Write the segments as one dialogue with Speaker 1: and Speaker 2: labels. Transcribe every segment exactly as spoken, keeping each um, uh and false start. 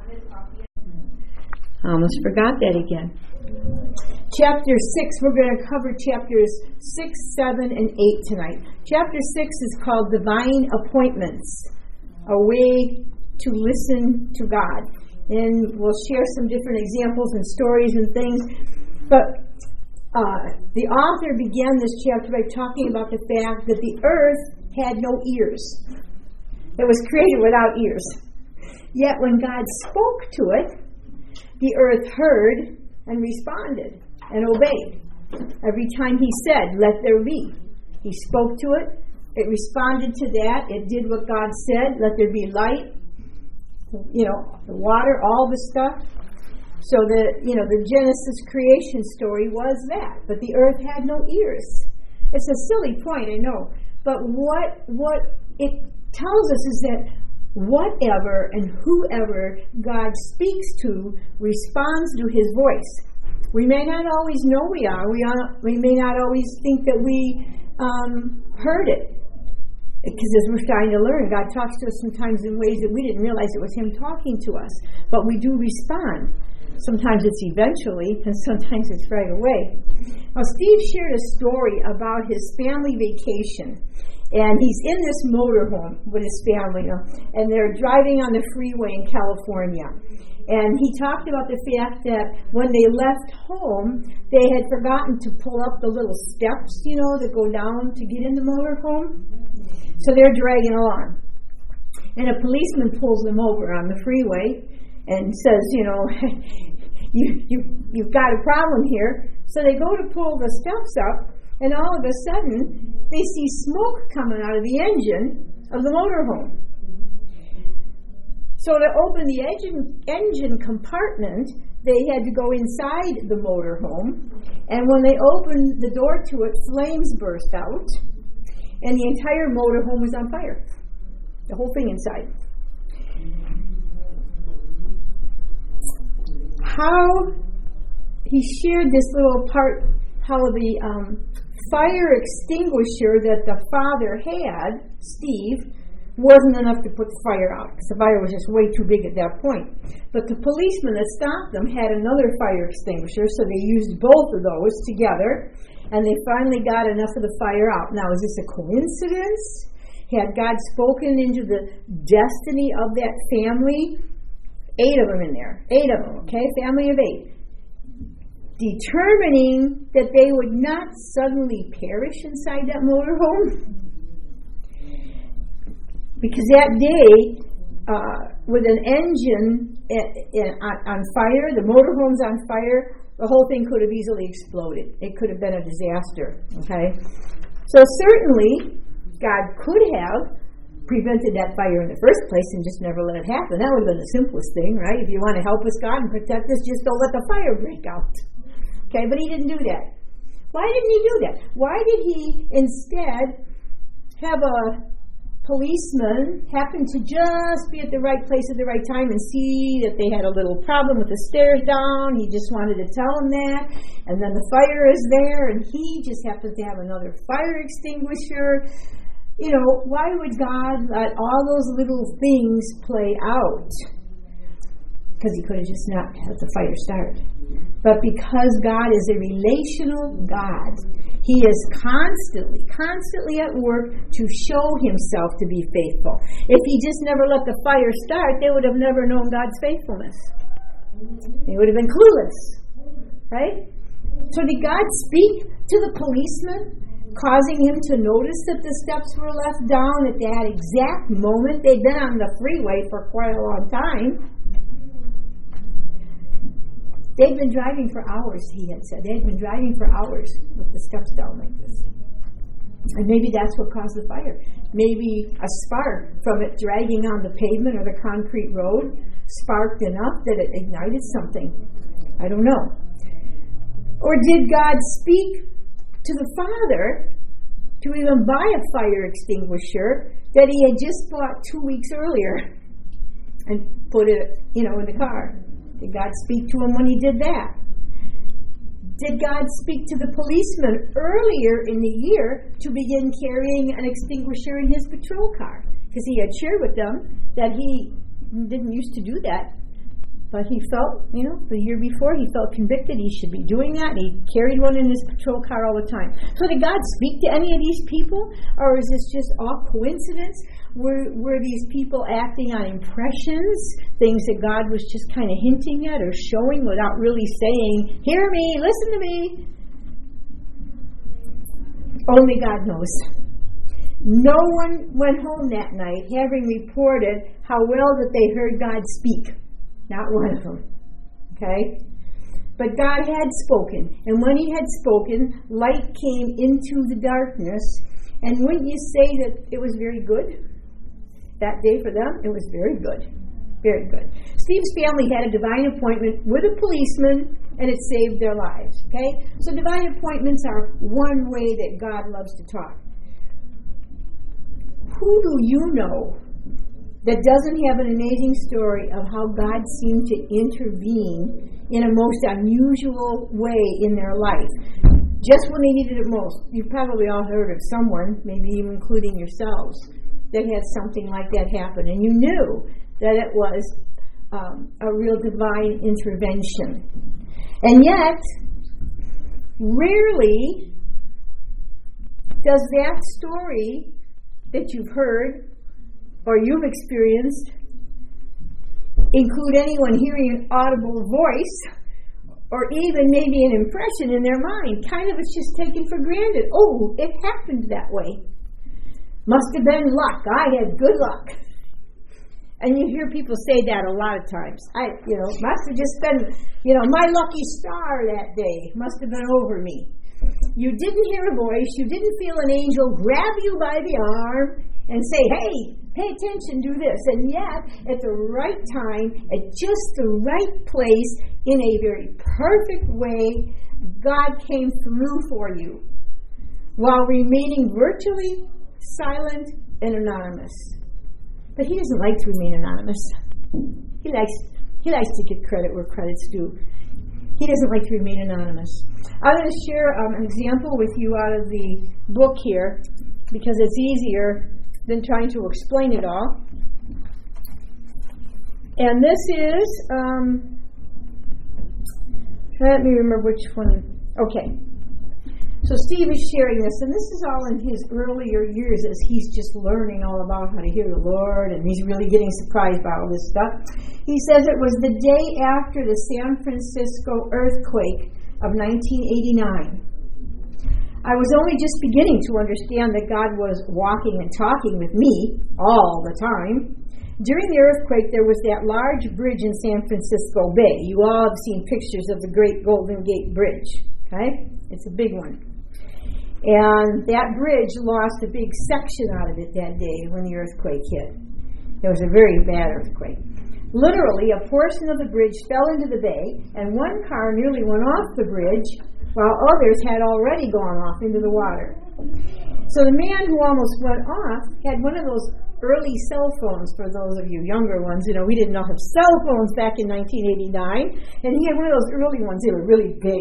Speaker 1: I almost forgot that again. Chapter six, we're going to cover chapters six, seven, and eight tonight. Chapter six is called Divine Appointments, a way to listen to God. And we'll share some different examples and stories and things. But uh, the author began this chapter by talking about the fact that the earth had no ears. It was created without ears. Yet when God spoke to it, the earth heard and responded and obeyed. Every time he said, "Let there be," he spoke to it. It responded to that. It did what God said. Let there be light. You know, the water, all the stuff. So the, you know, the Genesis creation story was that. But the earth had no ears. It's a silly point, I know. But what what it tells us is that whatever and whoever God speaks to responds to his voice. We may not always know we are. We are, we may not always think that we um, heard it. Because as we're starting to learn, God talks to us sometimes in ways that we didn't realize it was him talking to us. But we do respond. Sometimes it's eventually, and sometimes it's right away. Now, Steve shared a story about his family vacation. And he's in this motorhome with his family, and they're driving on the freeway in California. And he talked about the fact that when they left home, they had forgotten to pull up the little steps, you know, that go down to get in the motorhome. So they're dragging along. And a policeman pulls them over on the freeway and says, you know, you, you, you've got a problem here. So they go to pull the steps up, and all of a sudden, they see smoke coming out of the engine of the motorhome. So to open the engine, engine compartment, they had to go inside the motorhome. And when they opened the door to it, flames burst out. And the entire motorhome was on fire. The whole thing inside. How he shared this little part, how the um, fire extinguisher that the father had, Steve, wasn't enough to put the fire out, because the fire was just way too big at that point. But the policeman that stopped them had another fire extinguisher, so they used both of those together, and they finally got enough of the fire out. Now, is this a coincidence? Had God spoken into the destiny of that family? Eight of them in there. Eight of them, okay? Family of eight. Determining that they would not suddenly perish inside that motorhome. Because that day, uh, with an engine at, at, on fire, the motorhome's on fire, the whole thing could have easily exploded. It could have been a disaster, okay? So certainly, God could have prevented that fire in the first place and just never let it happen. That would have been the simplest thing, right? If you want to help us, God, and protect us, just don't let the fire break out. Okay, but he didn't do that. Why didn't he do that? Why did he instead have a policeman happen to just be at the right place at the right time and see that they had a little problem with the stairs down? He just wanted to tell them that. And then the fire is there, and he just happens to have another fire extinguisher. You know, why would God let all those little things play out? Because he could have just not let the fire start. But because God is a relational God, he is constantly, constantly at work to show himself to be faithful. If he just never let the fire start, they would have never known God's faithfulness. They would have been clueless. Right? So did God speak to the policeman, causing him to notice that the steps were left down at that exact moment? They'd been on the freeway for quite a long time. They'd been driving for hours, he had said. They'd been driving for hours with the steps down like this. And maybe that's what caused the fire. Maybe a spark from it dragging on the pavement or the concrete road sparked enough that it ignited something. I don't know. Or did God speak to the father to even buy a fire extinguisher that he had just bought two weeks earlier and put it, you know, in the car? Did God speak to him when he did that? Did God speak to the policeman earlier in the year to begin carrying an extinguisher in his patrol car? Because he had shared with them that he didn't used to do that. But he felt, you know, the year before, he felt convicted he should be doing that, and he carried one in his patrol car all the time. So did God speak to any of these people? Or is this just all coincidence? Were, were these people acting on impressions, things that God was just kind of hinting at or showing without really saying, hear me, listen to me? Only God knows. No one went home that night having reported how well that they heard God speak. Not one of them. Okay? But God had spoken. And when he had spoken, light came into the darkness. And wouldn't you say that it was very good? That day for them, it was very good. Very good. Steve's family had a divine appointment with a policeman, and it saved their lives. Okay? So divine appointments are one way that God loves to talk. Who do you know that doesn't have an amazing story of how God seemed to intervene in a most unusual way in their life, just when they needed it most? You've probably all heard of someone, maybe even including yourselves, that had something like that happen, and you knew that it was um, a real divine intervention. And yet, rarely does that story that you've heard or you've experienced include anyone hearing an audible voice or even maybe an impression in their mind. Kind of it's just taken for granted. Oh, it happened that way. Must have been luck. I had good luck. And you hear people say that a lot of times. I, you know, must have just been, you know, my lucky star that day must have been over me. You didn't hear a voice. You didn't feel an angel grab you by the arm and say, hey, pay attention, do this. And yet, at the right time, at just the right place, in a very perfect way, God came through for you while remaining virtually silent and anonymous. But he doesn't like to remain anonymous. He likes he likes to get credit where credit's due. He doesn't like to remain anonymous. I'm going to share um, an example with you out of the book here because it's easier than trying to explain it all. And this is, um, let me remember which one. Okay. So Steve is sharing this, and this is all in his earlier years as he's just learning all about how to hear the Lord, and he's really getting surprised by all this stuff. He says it was the day after the San Francisco earthquake of nineteen eighty-nine. I was only just beginning to understand that God was walking and talking with me all the time. During the earthquake, there was that large bridge in San Francisco Bay. You all have seen pictures of the Great Golden Gate Bridge. Okay? It's a big one. And that bridge lost a big section out of it that day when the earthquake hit. It was a very bad earthquake. Literally, a portion of the bridge fell into the bay, and one car nearly went off the bridge, while others had already gone off into the water. So the man who almost went off had one of those early cell phones, for those of you younger ones. You know, we didn't have cell phones back in nineteen eighty-nine, and he had one of those early ones. They were really big.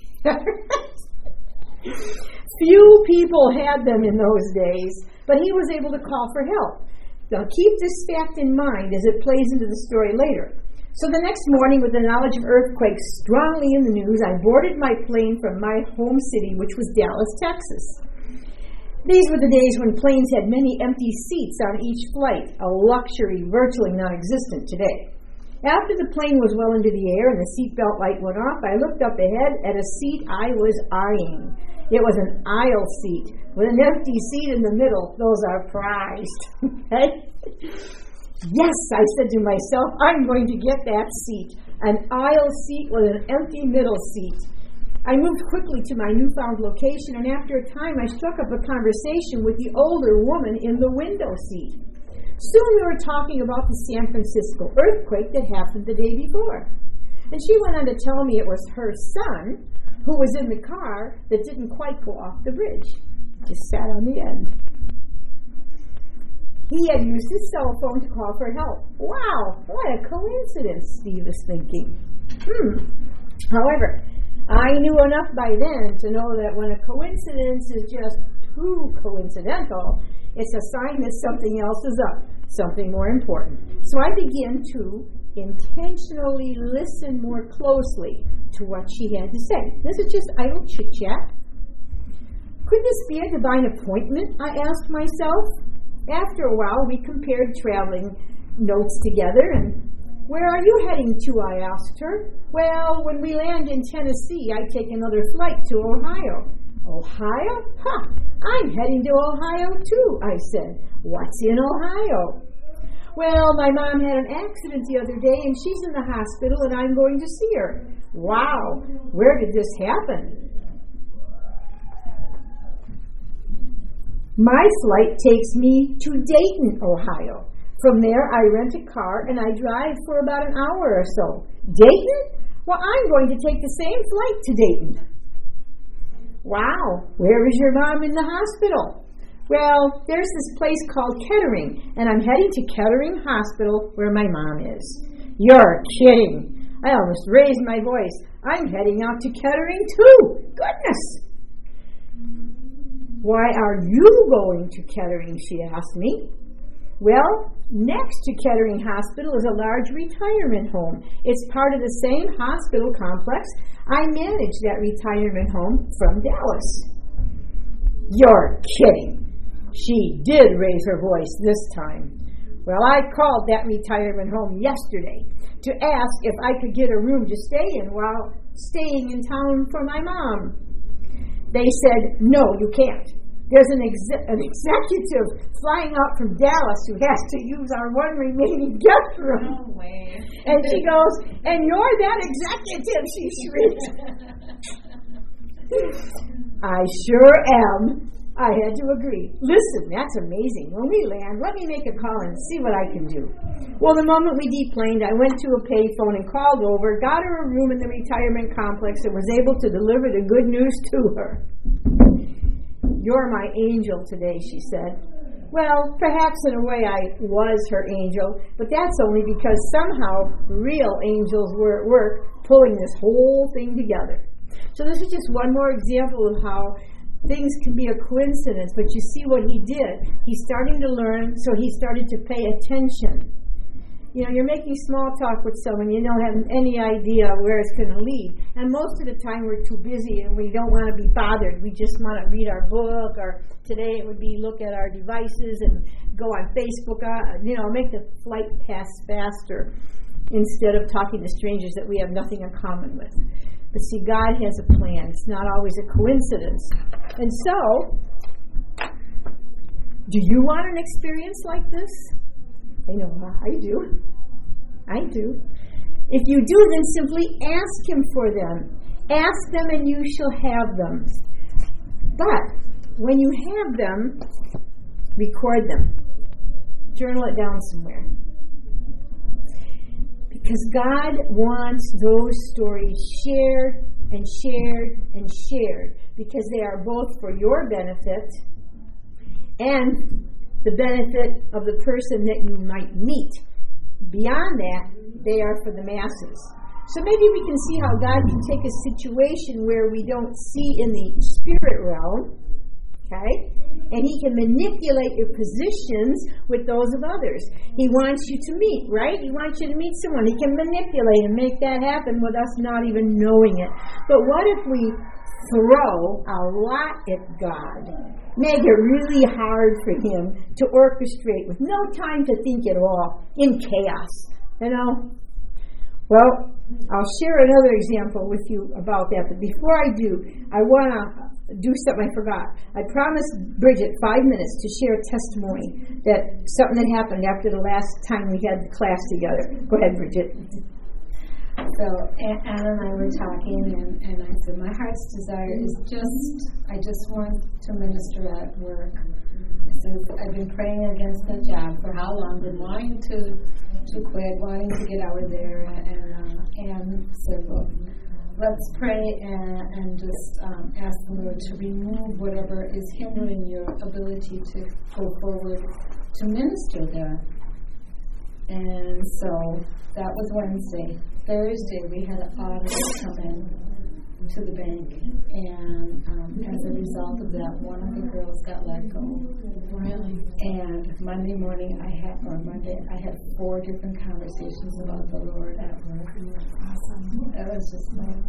Speaker 1: Few people had them in those days, but he was able to call for help. Now keep this fact in mind as it plays into the story later. So the next morning, with the knowledge of earthquakes strongly in the news, I boarded my plane from my home city, which was Dallas, Texas. These were the days when planes had many empty seats on each flight, a luxury virtually non-existent today. After the plane was well into the air and the seatbelt light went off, I looked up ahead at a seat I was eyeing. It was an aisle seat with an empty seat in the middle. Those are prized. Okay? Yes, I said to myself, I'm going to get that seat. An aisle seat with an empty middle seat. I moved quickly to my newfound location, and after a time I struck up a conversation with the older woman in the window seat. Soon we were talking about the San Francisco earthquake that happened the day before. And she went on to tell me it was her son who was in the car that didn't quite go off the bridge. Just sat on the end. He had used his cell phone to call for help. Wow, what a coincidence, Steve is thinking. Hmm. However, I knew enough by then to know that when a coincidence is just too coincidental, it's a sign that something else is up, something more important. So I began to intentionally listen more closely to what she had to say. This is just idle chit-chat. Could this be a divine appointment, I asked myself. After a while, we compared traveling notes together, and where are you heading to, I asked her. Well, when we land in Tennessee, I take another flight to Ohio. Ohio? Ha! I'm heading to Ohio, too, I said. What's in Ohio? Well, my mom had an accident the other day, and she's in the hospital, and I'm going to see her. Wow! Where did this happen? My flight takes me to Dayton, Ohio. From there, I rent a car, and I drive for about an hour or so. Dayton? Well, I'm going to take the same flight to Dayton. Wow, where is your mom in the hospital? Well, there's this place called Kettering, and I'm heading to Kettering Hospital where my mom is. You're kidding. I almost raised my voice. I'm heading out to Kettering too. Goodness. Why are you going to Kettering, she asked me. Well, next to Kettering Hospital is a large retirement home. It's part of the same hospital complex. I manage that retirement home from Dallas. You're kidding. She did raise her voice this time. Well, I called that retirement home yesterday to ask if I could get a room to stay in while staying in town for my mom. They said, no, you can't. There's an, ex- an executive flying out from Dallas who has to use our one remaining guest room.
Speaker 2: No way.
Speaker 1: And she goes, and you're that executive, she shrieked. I sure am. I had to agree. Listen, that's amazing. When we land, let me make a call and see what I can do. Well, the moment we deplaned, I went to a payphone and called over, got her a room in the retirement complex, and was able to deliver the good news to her. You're my angel today, she said. Well, perhaps in a way I was her angel, but that's only because somehow real angels were at work pulling this whole thing together. So this is just one more example of how things can be a coincidence, but you see what he did. He's starting to learn, so he started to pay attention. You know, you're making small talk with someone, you don't have any idea where it's going to lead. And most of the time we're too busy and we don't want to be bothered. We just want to read our book, or today it would be look at our devices and go on Facebook, uh, you know, make the flight pass faster instead of talking to strangers that we have nothing in common with. But see, God has a plan. It's not always a coincidence. And so, do you want an experience like this? I know I do. I do. If you do, then simply ask Him for them. Ask them and you shall have them. But when you have them, record them. Journal it down somewhere. Because God wants those stories shared and shared and shared, because they are both for your benefit and the benefit of the person that you might meet. Beyond that, they are for the masses. So maybe we can see how God can take a situation where we don't see in the spirit realm, okay, and He can manipulate your positions with those of others. He wants you to meet, right? He wants you to meet someone. He can manipulate and make that happen with us not even knowing it. But what if we throw a lot at God, make it really hard for Him to orchestrate with no time to think at all, in chaos, you know? Well, I'll share another example with you about that, but before I do, I want to do something I forgot. I promised Bridget five minutes to share a testimony that something that happened after the last time we had the class together. Go ahead, Bridget.
Speaker 2: So Anna and I were talking, and, and I said, my heart's desire is just, I just want to minister at work. I said, I've been praying against that job for how long, been wanting to to quit, wanting to get out of there, and uh, and said, well, let's pray and, and just um, ask the Lord to remove whatever is hindering your ability to go forward to minister there. And so that was Wednesday. Thursday, we had an auditor come in to the bank, and um, as a result of that, one of the girls got let go.
Speaker 3: Really?
Speaker 2: And Monday morning, I had, or Monday, I had four different conversations about the Lord at work.
Speaker 3: Awesome.
Speaker 2: It was just like,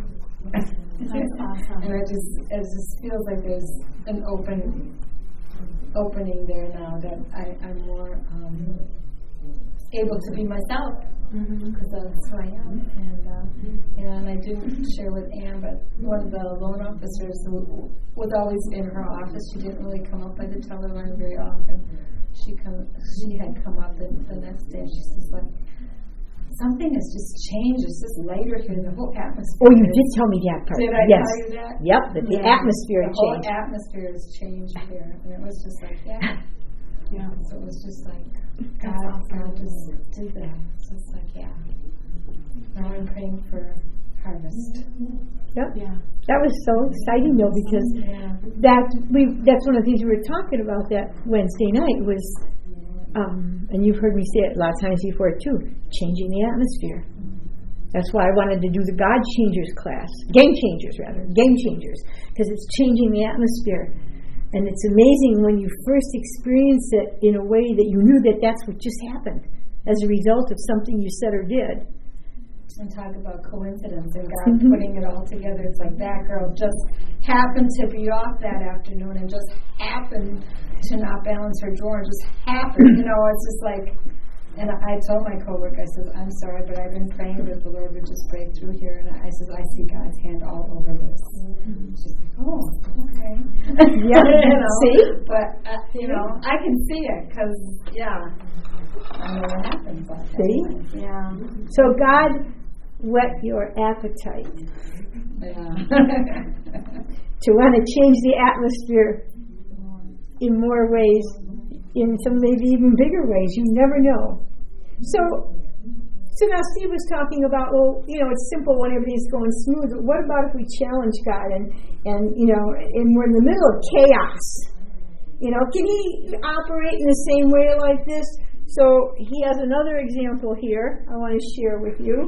Speaker 3: That's awesome.
Speaker 2: and it just, it just feels like there's an open opening there now that I, I'm more um, able to be myself. Because mm-hmm. that's who I am. And, uh, and I didn't share with Anne, but one of the loan officers who was always in her office, she didn't really come up by the teller line very often. She come, she had come up the, the next day. She says, like, something has just changed. It's just lighter here. The whole atmosphere.
Speaker 1: Oh, you did tell me that part.
Speaker 2: Did I
Speaker 1: yes.
Speaker 2: tell you that?
Speaker 1: Yep, that the
Speaker 2: yeah.
Speaker 1: atmosphere
Speaker 2: had
Speaker 1: changed.
Speaker 2: The whole atmosphere has changed here. And it was just like, yeah.
Speaker 3: Yeah.
Speaker 2: So it was just like, God, God just did that. So it's like, yeah. Now I'm praying for harvest.
Speaker 1: Yep.
Speaker 3: Yeah.
Speaker 1: That was so exciting, though, because
Speaker 2: yeah.
Speaker 1: that we that's one of the things we were talking about that Wednesday night was, um, and you've heard me say it a lot of times before too, changing the atmosphere. That's why I wanted to do the God Changers class, Game Changers rather, Game Changers, because it's changing the atmosphere. And it's amazing when you first experience it in a way that you knew that that's what just happened as a result of something you said or did.
Speaker 2: And talk about coincidence and God mm-hmm. putting it all together. It's like that girl just happened to be off that afternoon and just happened to not balance her drawer and just happened. You know, it's just like, and I told my coworker, I said, I'm sorry, but I've been praying that the Lord would just break through here. And I said, I see God's hand all over this. Mm-hmm. She's like, oh, okay.
Speaker 1: Yeah,
Speaker 2: you know,
Speaker 1: see?
Speaker 2: But, uh, you know, I can see it because, yeah, I know what happens. Like
Speaker 1: see?
Speaker 2: That. Yeah.
Speaker 1: So God whet your appetite.
Speaker 2: Yeah.
Speaker 1: To want to change the atmosphere in more ways, in some maybe even bigger ways. You never know. So, so now Steve was talking about, well, you know, it's simple when everything's going smooth. But what about if we challenge God and, and you know, and we're in the middle of chaos? You know, can He operate in the same way like this? So he has another example here I want to share with you.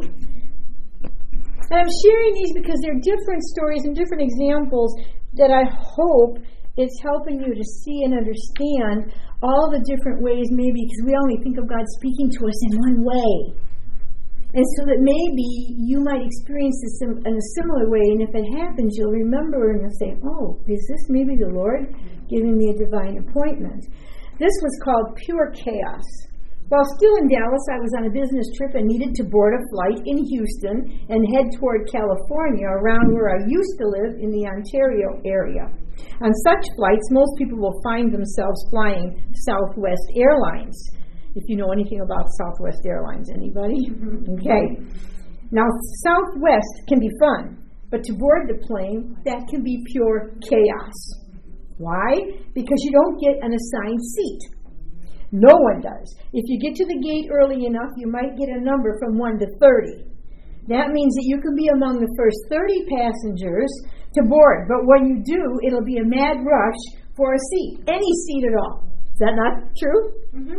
Speaker 1: And I'm sharing these because they're different stories and different examples that I hope is helping you to see and understand all the different ways, maybe because we only think of God speaking to us in one way. And so that maybe you might experience this in a similar way, and if it happens, you'll remember and you'll say, oh, is this maybe the Lord giving me a divine appointment? This was called pure chaos. While still in Dallas, I was on a business trip and needed to board a flight in Houston and head toward California, around where I used to live in the Ontario area. On such flights, most people will find themselves flying Southwest Airlines. If you know anything about Southwest Airlines, anybody? Mm-hmm. Okay. Now, Southwest can be fun, but to board the plane, that can be pure chaos. Why? Because you don't get an assigned seat. No one does. If you get to the gate early enough, you might get a number from one to thirty. That means that you can be among the first thirty passengers to board. But when you do, it'll be a mad rush for a seat. Any seat at all. Is that not true? Mm-hmm.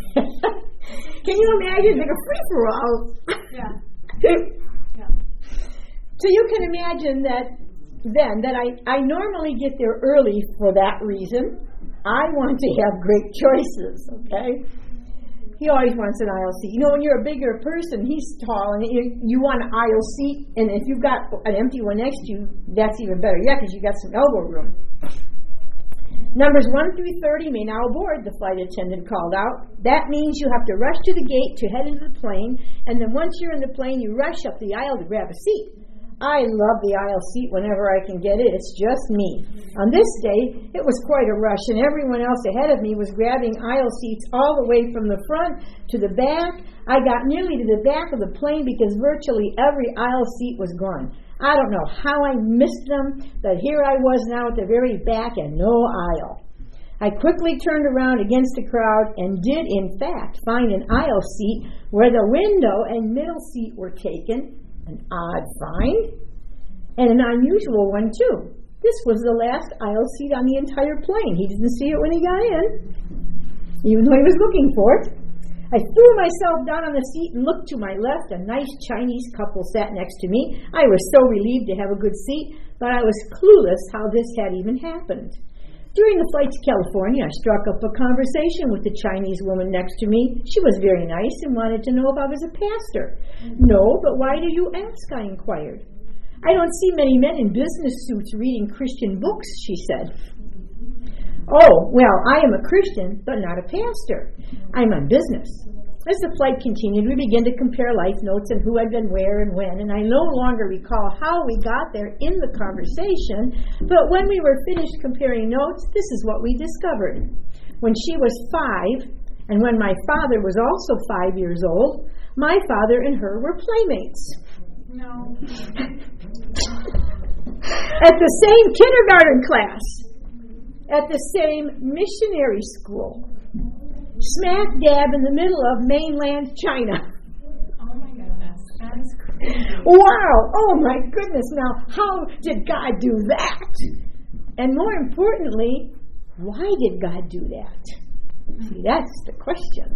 Speaker 1: Can you imagine? Like a free-for-all.
Speaker 3: Yeah. Yeah.
Speaker 1: So you can imagine that then that I, I normally get there early for that reason. I want to have great choices, okay? He always wants an aisle seat. You know, when you're a bigger person, he's tall, and you, you want an aisle seat, and if you've got an empty one next to you, that's even better. Yeah, because you got some elbow room. Numbers one through thirty may now board, the flight attendant called out. That means you have to rush to the gate to head into the plane, and then once you're in the plane, you rush up the aisle to grab a seat. I love the aisle seat whenever I can get it. It's just me. On this day, it was quite a rush, and everyone else ahead of me was grabbing aisle seats all the way from the front to the back. I got nearly to the back of the plane because virtually every aisle seat was gone. I don't know how I missed them, but here I was now at the very back and no aisle. I quickly turned around against the crowd and did, in fact, find an aisle seat where the window and middle seat were taken. An odd find, and an unusual one too. This was the last aisle seat on the entire plane. He didn't see it when he got in, even though he was looking for it. I threw myself down on the seat and looked to my left. A nice Chinese couple sat next to me. I was so relieved to have a good seat, but I was clueless how this had even happened. During the flight to California, I struck up a conversation with the Chinese woman next to me. She was very nice and wanted to know if I was a pastor. No, but why do you ask? I inquired. I don't see many men in business suits reading Christian books, she said. Oh, well, I am a Christian, but not a pastor. I'm on business. As the flight continued, we began to compare life notes and who had been where and when, and I no longer recall how we got there in the conversation, but when we were finished comparing notes, this is what we discovered. When she was five, and when my father was also five years old, my father and her were playmates.
Speaker 3: No.
Speaker 1: At the same kindergarten class. At the same missionary school, smack dab in the middle of mainland China.
Speaker 3: Oh my goodness, that is crazy.
Speaker 1: Wow, oh my goodness, now how did God do that? And more importantly, why did God do that? See, that's the question.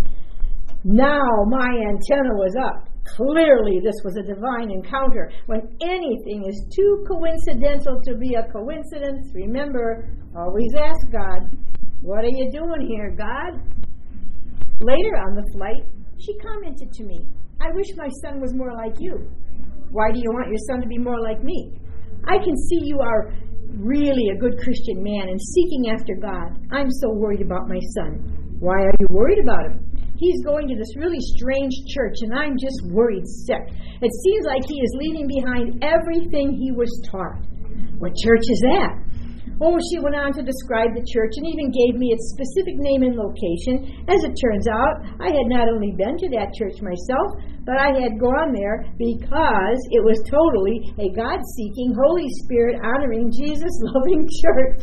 Speaker 1: Now my antenna was up. Clearly, this was a divine encounter. When anything is too coincidental to be a coincidence, remember, always ask God, what are you doing here, God? Later on the flight, she commented to me, I wish my son was more like you. Why do you want your son to be more like me? I can see you are really a good Christian man and seeking after God. I'm so worried about my son. Why are you worried about him? He's going to this really strange church, and I'm just worried sick. It seems like he is leaving behind everything he was taught. What church is that? Oh, she went on to describe the church and even gave me its specific name and location. As it turns out, I had not only been to that church myself, but I had gone there because it was totally a God-seeking, Holy Spirit-honoring, Jesus-loving church.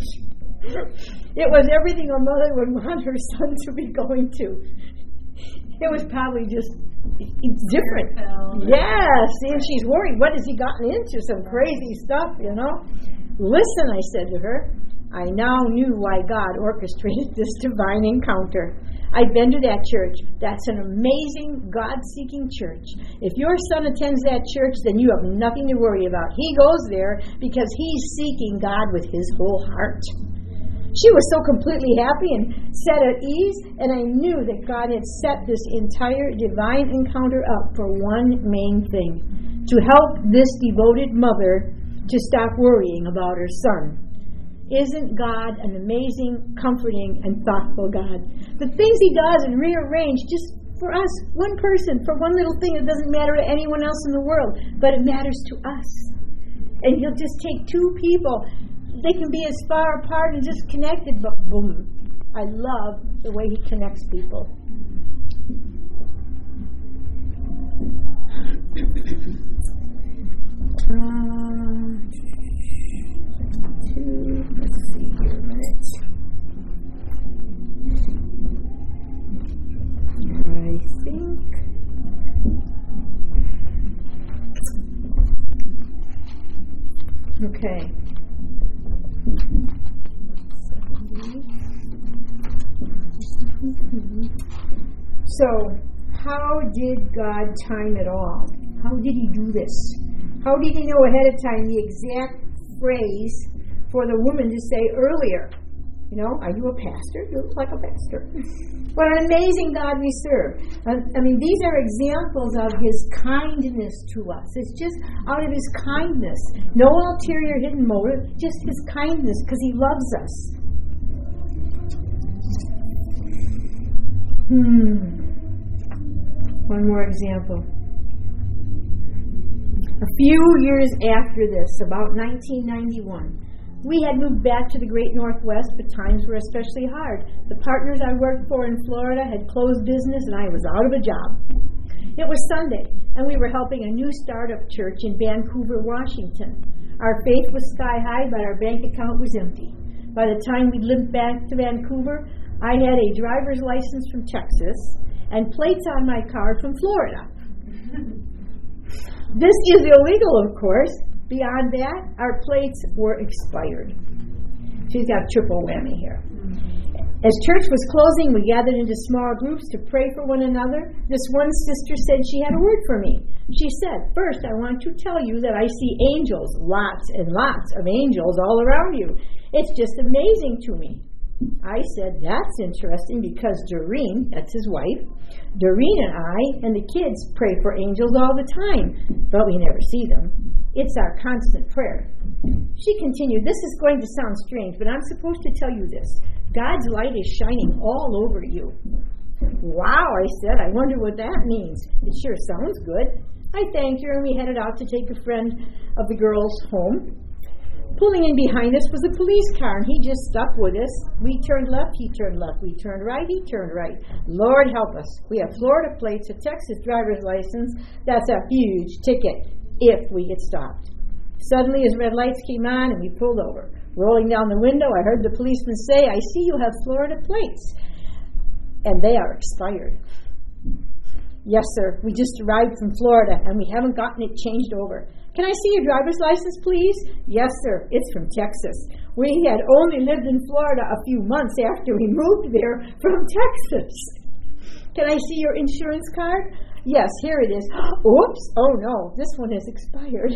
Speaker 1: It was everything a mother would want her son to be going to. It was probably just it's different. Yes, and she's worried. What has he gotten into? Some crazy stuff, you know? Listen, I said to her, I now knew why God orchestrated this divine encounter. I've been to that church. That's an amazing, God-seeking church. If your son attends that church, then you have nothing to worry about. He goes there because he's seeking God with his whole heart. She was so completely happy and set at ease, and I knew that God had set this entire divine encounter up for one main thing, to help this devoted mother to stop worrying about her son. Isn't God an amazing, comforting, and thoughtful God? The things he does and rearrange just for us, one person, for one little thing that doesn't matter to anyone else in the world, but it matters to us. And he'll just take two people. They can be as far apart and just connected, but boom. I love the way he connects people. Uh, two, let's see here a minute. I think. Okay. So, how did God time it all? How did he do this? How did he know ahead of time the exact phrase for the woman to say earlier? You know, are you a pastor? You look like a pastor. What an amazing God we serve. I mean, these are examples of his kindness to us. It's just out of his kindness. No ulterior hidden motive, just his kindness because he loves us. Hmm. One more example. A few years after this, about nineteen ninety-one, we had moved back to the Great Northwest, but times were especially hard. The partners I worked for in Florida had closed business, and I was out of a job. It was Sunday, and we were helping a new startup church in Vancouver, Washington. Our faith was sky high, but our bank account was empty. By the time we limped back to Vancouver, I had a driver's license from Texas and plates on my car from Florida. This is illegal, of course. Beyond that, our plates were expired. She's got triple whammy here. As church was closing, we gathered into small groups to pray for one another. This one sister said she had a word for me. She said, "First, I want to tell you that I see angels, lots and lots of angels all around you. It's just amazing to me." I said, "That's interesting because Doreen," that's his wife, "Doreen and I and the kids pray for angels all the time, but we never see them. It's our constant prayer." She continued, "This is going to sound strange, but I'm supposed to tell you this. God's light is shining all over you." "Wow," I said, "I wonder what that means. It sure sounds good." I thanked her and we headed out to take a friend of the girls home. Pulling in behind us was a police car and he just stuck with us. We turned left, he turned left. We turned right, he turned right. Lord help us. We have Florida plates, a Texas driver's license. That's a huge ticket if we get stopped. Suddenly his red lights came on and we pulled over. Rolling down the window, I heard the policeman say, "I see you have Florida plates." And they are expired. "Yes, sir. We just arrived from Florida and we haven't gotten it changed over." "Can I see your driver's license, please?" "Yes, sir. It's from Texas. We had only lived in Florida a few months after we moved there from Texas." "Can I see your insurance card?" "Yes, here it is." "Oops. Oh, no. This one is expired."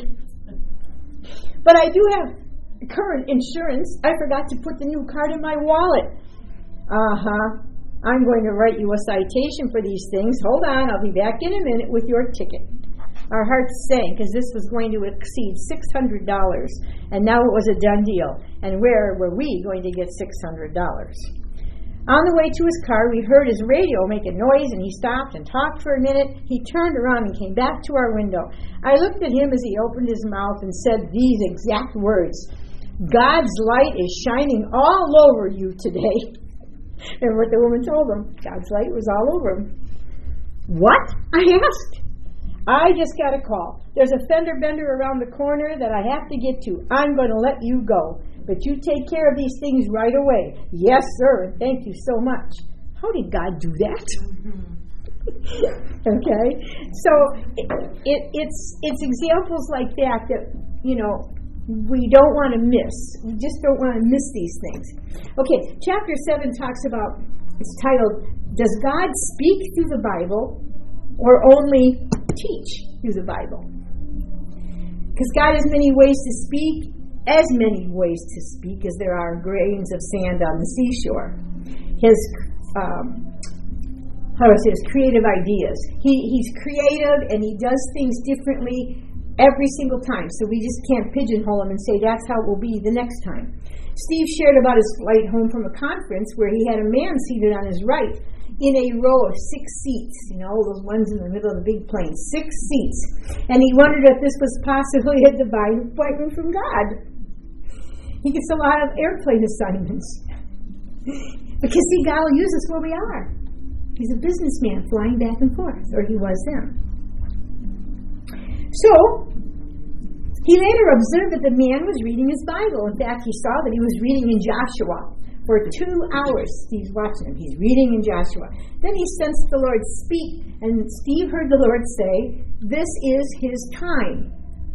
Speaker 1: "But I do have current insurance. I forgot to put the new card in my wallet." "Uh-huh. I'm going to write you a citation for these things. Hold on. I'll be back in a minute with your ticket." Our hearts sank as this was going to exceed six hundred dollars. And now it was a done deal. And where were we going to get six hundred dollars? On the way to his car, we heard his radio make a noise, and he stopped and talked for a minute. He turned around and came back to our window. I looked at him as he opened his mouth and said these exact words: "God's light is shining all over you today." And what the woman told him, God's light was all over him. "What?" I asked. "I just got a call. There's a fender bender around the corner that I have to get to. I'm going to let you go, but you take care of these things right away." "Yes, sir. Thank you so much." How did God do that? Okay, so it, it, it's it's examples like that that, you know, we don't want to miss. We just don't want to miss these things. Okay, chapter seven talks about, it's titled, "Does God Speak Through the Bible or Only Teach Through the Bible?" Because God has many ways to speak, as many ways to speak as there are grains of sand on the seashore. His, um, how do I say this, creative ideas. He, he's creative and he does things differently every single time. So we just can't pigeonhole him and say that's how it will be the next time. Steve shared about his flight home from a conference where he had a man seated on his right in a row of six seats, you know, those ones in the middle of the big plane, six seats. And he wondered if this was possibly a divine appointment from God. He gets a lot of airplane assignments. Because, see, God will use us where we are. He's a businessman flying back and forth, or he was then. So, he later observed that the man was reading his Bible. In fact, he saw that he was reading in Joshua. For two hours, Steve's watching him. He's reading in Joshua. Then he sensed the Lord speak, and Steve heard the Lord say, "This is his time."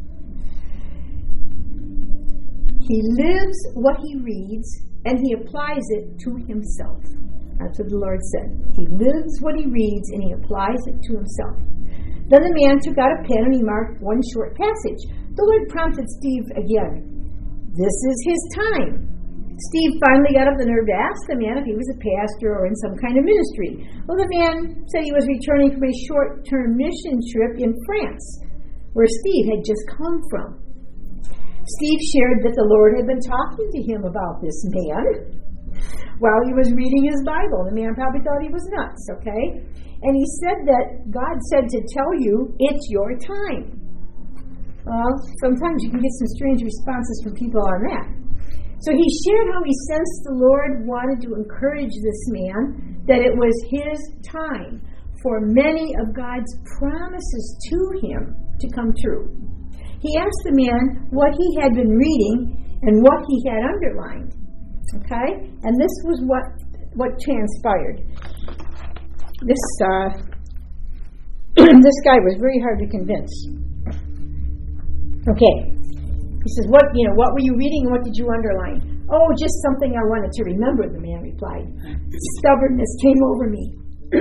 Speaker 1: He lives what he reads, and he applies it to himself. That's what the Lord said. He lives what he reads, and he applies it to himself. Then the man took out a pen, and he marked one short passage. The Lord prompted Steve again. This is his time. Steve finally got up the nerve to ask the man if he was a pastor or in some kind of ministry. Well, the man said he was returning from a short-term mission trip in France, where Steve had just come from. Steve shared that the Lord had been talking to him about this man while he was reading his Bible. The man probably thought he was nuts, okay? And he said that God said to tell you, it's your time. Well, sometimes you can get some strange responses from people on that. So he shared how he sensed the Lord wanted to encourage this man, that it was his time for many of God's promises to him to come true. He asked the man what he had been reading and what he had underlined. Okay? And this was what, what transpired. This, uh, this guy was very hard to convince. Okay. He says, "What you know? What were you reading, and what did you underline?" Oh, just something I wanted to remember, the man replied. Stubbornness came over me.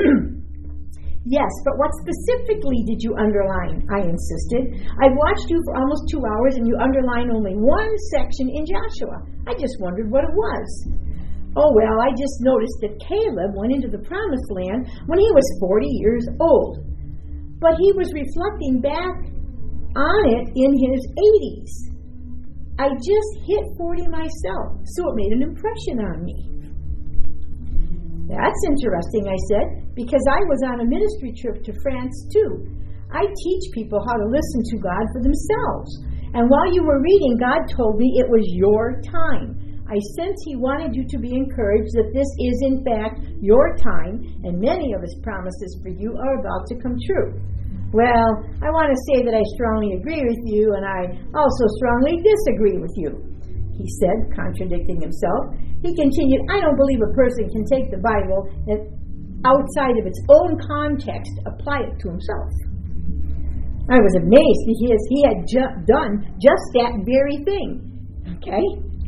Speaker 1: Yes, but what specifically did you underline? I insisted. I've watched you for almost two hours and you underlined only one section in Joshua. I just wondered what it was. Oh, well, I just noticed that Caleb went into the promised land when he was forty years old. But he was reflecting back on it in his eighties. I just hit forty myself, so it made an impression on me. That's interesting, I said, because I was on a ministry trip to France too. I teach people how to listen to God for themselves. And while you were reading, God told me it was your time. I sense He wanted you to be encouraged that this is in fact your time, and many of His promises for you are about to come true. Well, I want to say that I strongly agree with you, and I also strongly disagree with you, he said, contradicting himself. He continued, I don't believe a person can take the Bible and outside of its own context apply it to himself. I was amazed because he had ju- done just that very thing. Okay?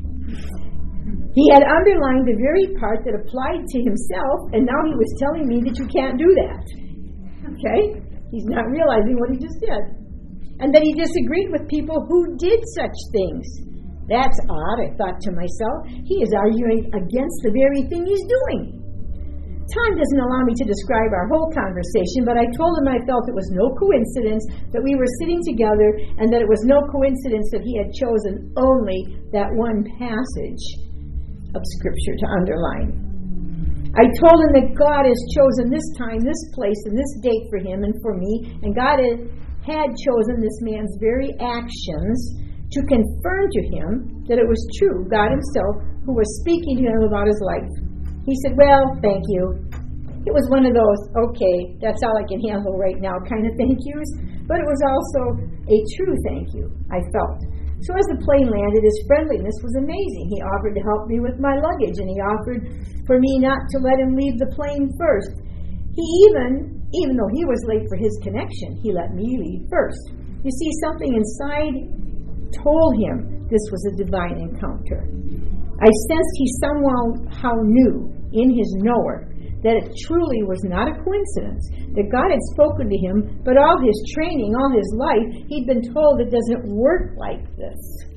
Speaker 1: He had underlined the very part that applied to himself, and now he was telling me that you can't do that. Okay? He's not realizing what he just did. And that he disagreed with people who did such things. That's odd, I thought to myself. He is arguing against the very thing he's doing. Time doesn't allow me to describe our whole conversation, but I told him I felt it was no coincidence that we were sitting together and that it was no coincidence that he had chosen only that one passage of Scripture to underline. I told him that God has chosen this time, this place, and this date for him and for me, and God had chosen this man's very actions to confirm to him that it was true, God Himself, who was speaking to him about his life. He said, well, thank you. It was one of those, okay, that's all I can handle right now kind of thank yous, but it was also a true thank you, I felt. So as the plane landed, his friendliness was amazing. He offered to help me with my luggage, and he offered for me not to let him leave the plane first. He even, even though he was late for his connection, he let me leave first. You see, something inside told him this was a divine encounter. I sensed he somehow knew in his knower that it truly was not a coincidence, that God had spoken to him, but all his training, all his life, he'd been told it doesn't work like this.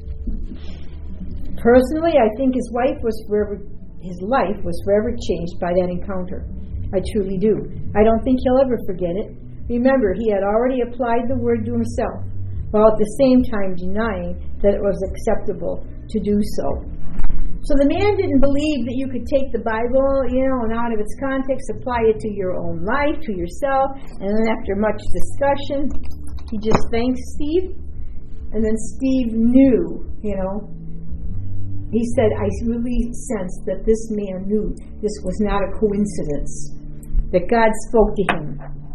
Speaker 1: Personally, I think his wife was forever, his life was forever changed by that encounter. I truly do. I don't think he'll ever forget it. Remember, he had already applied the word to himself, while at the same time denying that it was acceptable to do so. So the man didn't believe that you could take the Bible, you know, and out of its context, apply it to your own life, to yourself, and then after much discussion, he just thanked Steve, and then Steve knew, you know. He said, I really sensed that this man knew this was not a coincidence, that God spoke to him.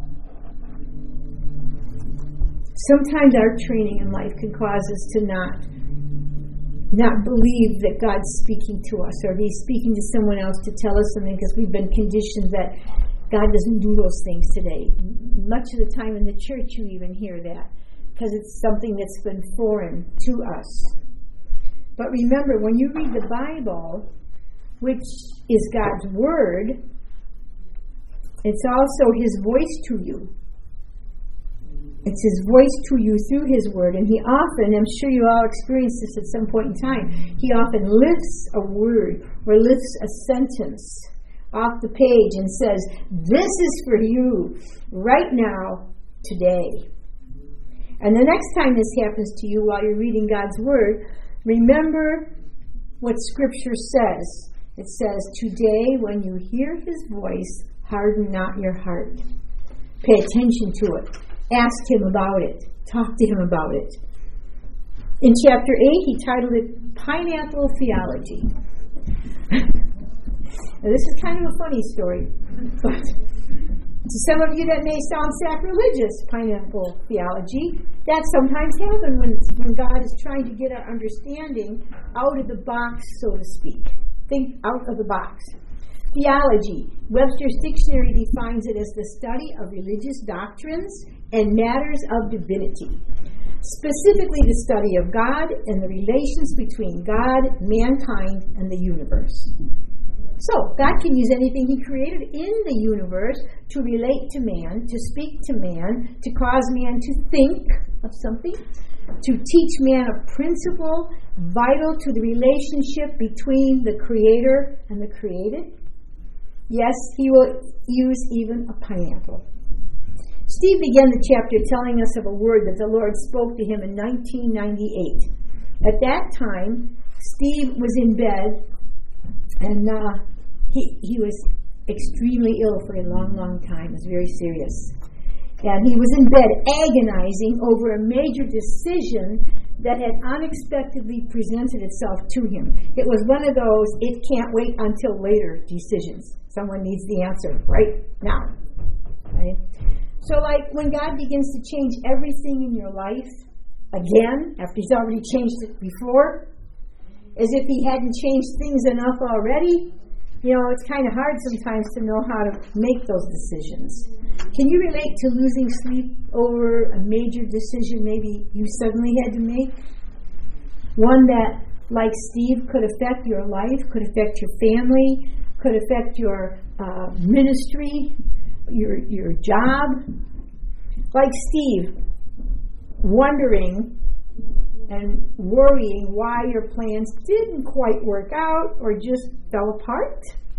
Speaker 1: Sometimes our training in life can cause us to not not believe that God's speaking to us, or He's speaking to someone else to tell us something, because we've been conditioned that God doesn't do those things today. Much of the time in the church you even hear that, because it's something that's been foreign to us. But remember, when you read the Bible, which is God's Word, it's also His voice to you. It's His voice to you through His Word, and He often, I'm sure you all experienced this at some point in time, He often lifts a word or lifts a sentence off the page and says, this is for you right now, today. And the next time this happens to you while you're reading God's Word, remember what Scripture says. It says, today when you hear His voice, harden not your heart. Pay attention to it. Ask Him about it. Talk to Him about it. In chapter eight, he titled it Pineapple Theology. Now, this is kind of a funny story, but to some of you that may sound sacrilegious, pineapple theology, that sometimes happens when, when God is trying to get our understanding out of the box, so to speak. Think out of the box. Theology. Webster's Dictionary defines it as the study of religious doctrines and matters of divinity. specifically the study of God and the relations between God, mankind, and the universe. So, God can use anything He created in the universe to relate to man, to speak to man, to cause man to think of something, to teach man a principle vital to the relationship between the Creator and the created. Yes, He will use even a pineapple. Steve began the chapter telling us of a word that the Lord spoke to him in nineteen ninety-eight. At that time, Steve was in bed, and uh, he he was extremely ill for a long, long time. It was very serious. And he was in bed agonizing over a major decision that had unexpectedly presented itself to him. It was one of those, it can't wait until later decisions. Someone needs the answer right now. Right? So like when God begins to change everything in your life, again, after He's already changed it before, as if He hadn't changed things enough already, you know, it's kind of hard sometimes to know how to make those decisions. Can you relate to losing sleep over a major decision maybe you suddenly had to make? One that, like Steve, could affect your life, could affect your family, could affect your uh, ministry, your your job. Like Steve, wondering and worrying why your plans didn't quite work out or just fell apart.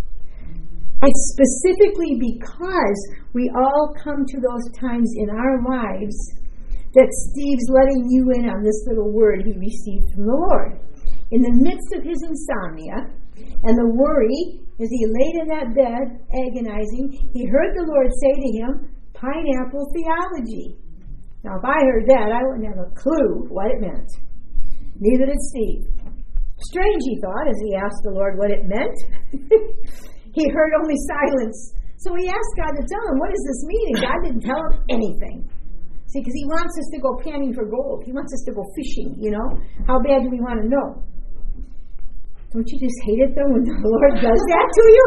Speaker 1: It's specifically because we all come to those times in our lives that Steve's letting you in on this little word he received from the Lord. In the midst of his insomnia and the worry, as he laid in that bed, agonizing, he heard the Lord say to him, pineapple theology. Now, if I heard that, I wouldn't have a clue what it meant. Neither did Steve. Strange, he thought, as he asked the Lord what it meant. He heard only silence. So he asked God to tell him, what does this mean? And God didn't tell him anything. See, because He wants us to go panning for gold. He wants us to go fishing, you know. How bad do we want to know? Don't you just hate it, though, when the Lord does that to you?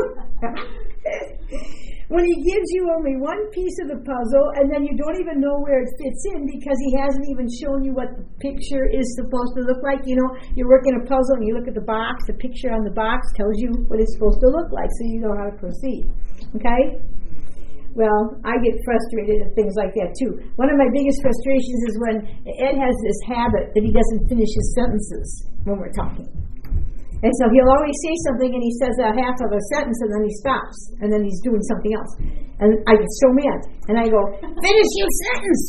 Speaker 1: When He gives you only one piece of the puzzle, and then you don't even know where it fits in because He hasn't even shown you what the picture is supposed to look like. You know, you're working a puzzle and you look at the box, the picture on the box tells you what it's supposed to look like, so you know how to proceed. Okay? Well, I get frustrated at things like that too. One of my biggest frustrations is when Ed has this habit that he doesn't finish his sentences when we're talking. And so he'll always say something and he says a half of a sentence and then he stops and then he's doing something else. And I get so mad. And I go, finish your sentence!